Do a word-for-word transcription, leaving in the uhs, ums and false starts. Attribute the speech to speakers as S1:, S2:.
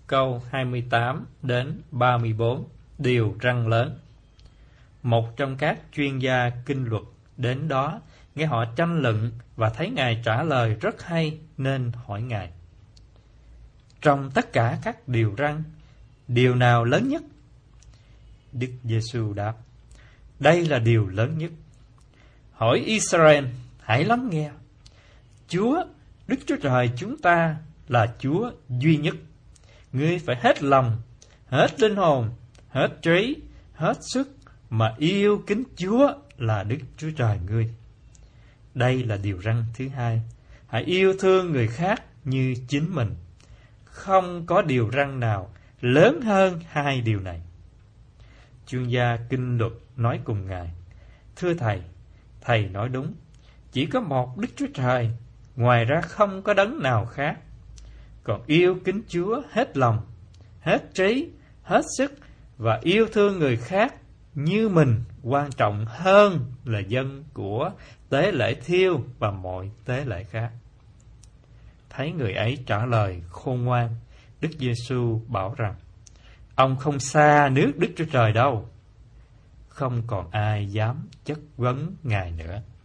S1: câu hai mươi tám đến ba mươi bốn, điều răn lớn. Một trong các chuyên gia kinh luật đến đó, nghe họ tranh luận và thấy Ngài trả lời rất hay nên hỏi Ngài: trong tất cả các điều răn, điều nào lớn nhất? Đức Giêsu đáp: đây là điều lớn nhất. Hỏi Israel, hãy lắng nghe. Chúa, Đức Chúa Trời chúng ta là Chúa duy nhất. Ngươi phải hết lòng, hết linh hồn, hết trí, hết sức mà yêu kính Chúa là Đức Chúa Trời ngươi. Đây là điều răn thứ hai. Hãy yêu thương người khác như chính mình. Không có điều răn nào lớn hơn hai điều này. Chuyên gia kinh luật nói cùng Ngài: thưa Thầy, Thầy nói đúng. Chỉ có một Đức Chúa Trời, ngoài ra không có đấng nào khác. Còn yêu kính Chúa hết lòng, hết trí, hết sức và yêu thương người khác như mình quan trọng hơn là dân của tế lễ thiêu và mọi tế lễ khác. Thấy người ấy trả lời khôn ngoan, Đức Giêsu bảo rằng: ông không xa nước Đức Chúa Trời đâu. Không còn ai dám chất vấn Ngài nữa.